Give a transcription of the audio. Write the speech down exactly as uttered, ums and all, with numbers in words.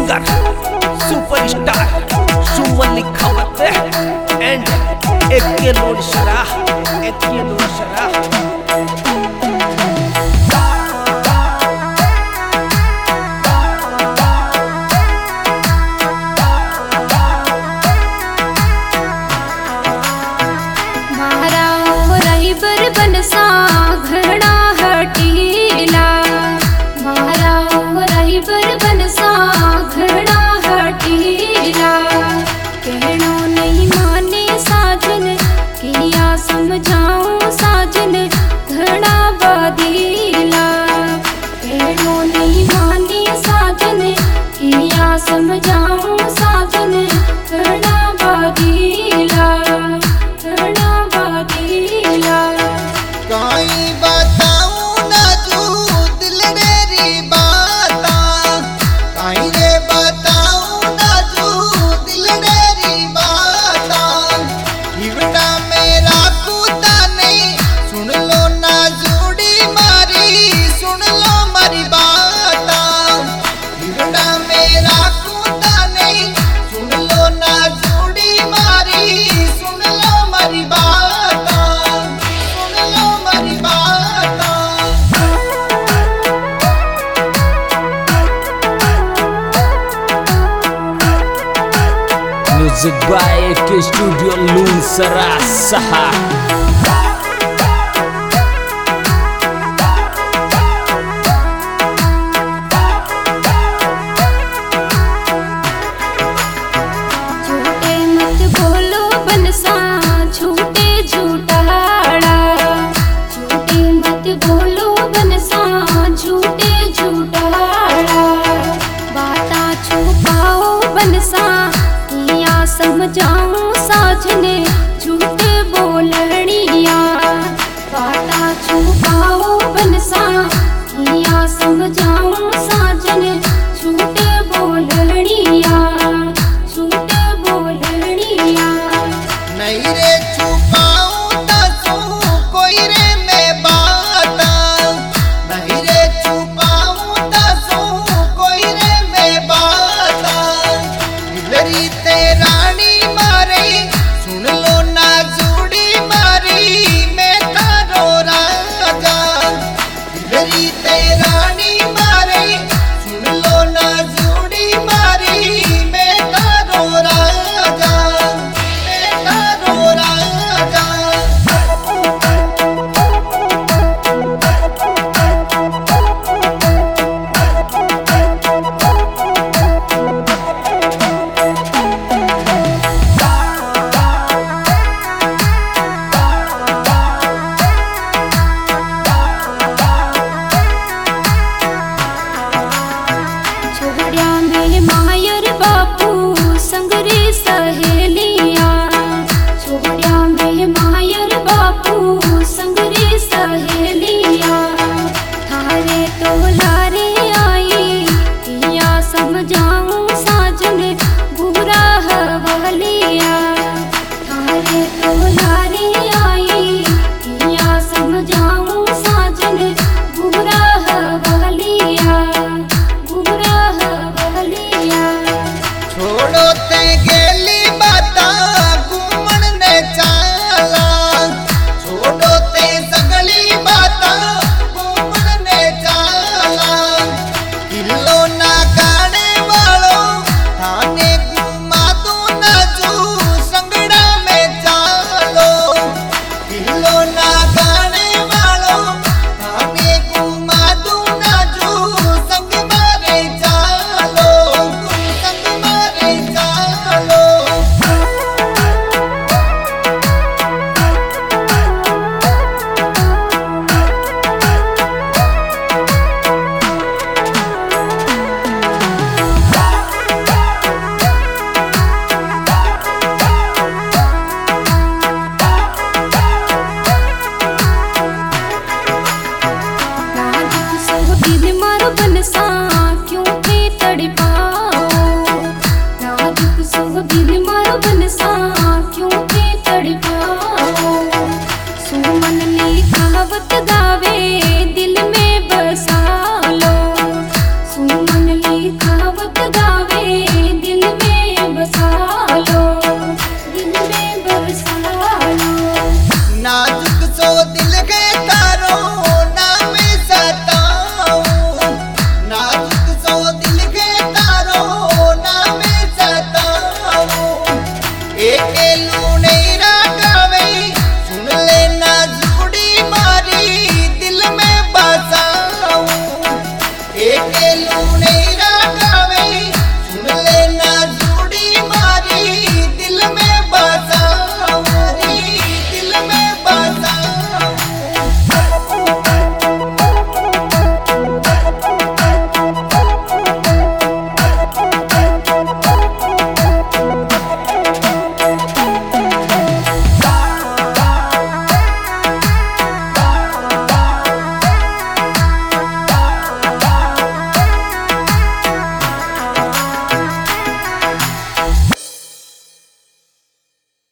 singer superstar Suman Likhawat and एक के load शरा एक के लोड शरा बनसा घरना हटीला मारा राइबर बनसा घरना हटीला कहनो नहीं माने साजन किया समझाऊं साजन घरना बदीला कहनो नहीं माने साजन किया समझाऊं साजन घरना बदीला घरना बदीला काई बताऊं ना तू दिल मेरी बाता काई रे बताऊं ना तू दिल मेरी बाता हिवड़ा मेरा कूदा नहीं सुन लो ना जोड़ी मारी सुन लो मारी बाता हिवड़ा मेरा कूदा नहीं सुन लो ना जोड़ी मारी सुन लो मारी बाता म्यूजिक बाय के स्टूडियो लूनसरा सहा समझाऊं साजने झूठ बोलनिया बाता छुपाओ बनसा किया समझाऊं साजने झूठ बोलनिया झूठ बोलनिया नहीं रे छुपाऊं तू कोई रे मैं बाता नहीं रे छुपाऊं तू कोई रे मैं बाता दिलरी तेरा सुन लो ना जोड़ी मारी मैं तारो राजा दिलरी तेरा